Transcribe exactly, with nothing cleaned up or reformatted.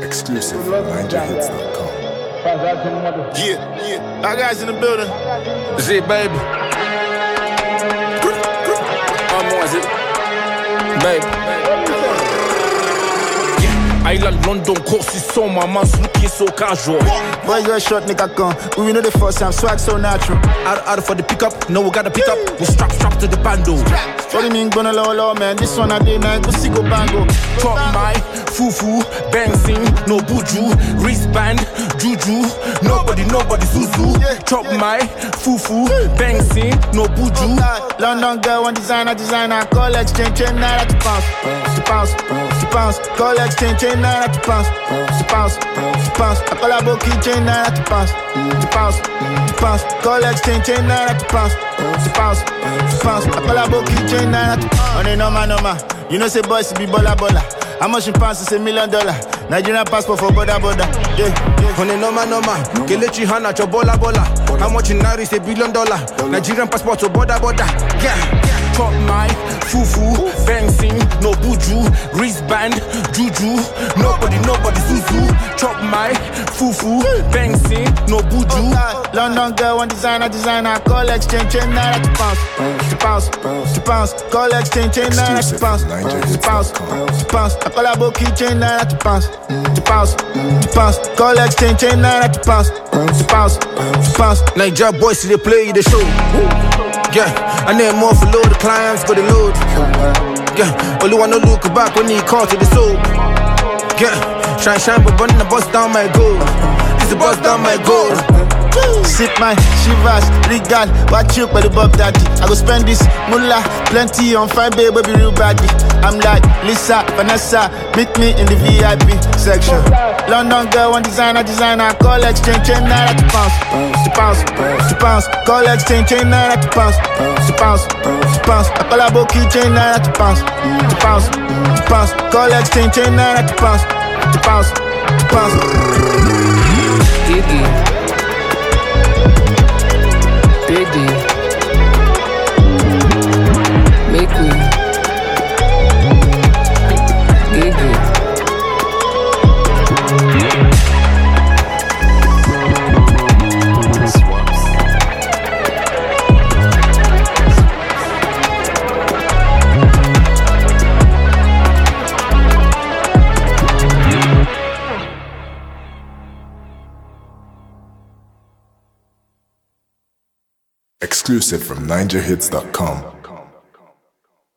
Exclusive from Niger Hits dot com. Yeah, yeah. Our guys in the building. Z baby. I'm on it. Baby. I like London courses, so my man's looking so casual. Boys are short, nigga come. We know the first time, swag so natural. Out, out for the pickup, no, we gotta pick up. We strap, strap to the bando. What do you mean, gonna low, low, man? This one I did, man. Go see, go bango. Top my fufu, bouncing, no buju, wristband, juju. Nobody, nobody, zuzu. Chop my fufu, bouncing, no buju. London girl, one designer, designer. Call exchange, chain, naira to pounce. To pounce, to pounce. Call exchange, chain, naira to pounce. To pounce, to pounce. I call a bookie, chain, naira to pounce. To pounce, to pounce. Call exchange, chain, naira to pounce. To pounce, to pounce. I call a bookie, chain, naira to pounce. On the normal, normal. You know, say boys be baller, baller. How much you pounds is a million dollar? Nigerian passport for border, border. Yeah, yeah. On the normal, normal. Kelechi Hana, cho bola, bola. How much in naira is a billion dollar? Nigerian passport for border, border. Yeah. Chop my fufu, bouncing, no buju, wristband, juju. Nobody, nobody, zuzu. Chop my fufu, bouncing, no buju. London girl, one designer, designer. Call exchange, chain, naira to pounce. To pounce, to pounce. Call exchange, chain, naira to pounce. To pounce, to pounce. I call a bookie, chain, naira to pounce. To pounce, to pounce. Call exchange, chain, naira to pounce. To pounce, to pounce. Niger boys, they play the show. Yeah, I need more for load, the clients got the load. Yeah, only wanna look back when he call to the soul. Yeah, shine, shine, but burn the bust down my goal. It's the bust down my goal. Sip my shivers, regal, watch you by the Bob Daddy. I go spend this moolah, plenty on fine babe, baby real baggy. I'm like Lisa, Vanessa, meet me in the V I P section. London girl, one designer, designer. Call exchange, chain, naira to pounce. To pounce, to pounce. Call exchange, chain, naira to pounce. To pounce, to pounce. I call a bookie, chain, naira to pounce. To pounce, to pounce. Call exchange, chain, naira to pounce. To pounce, to pounce. Iggy. Biggie, make we, Iggy. Swaps. Exclusive from Niger Hits dot com.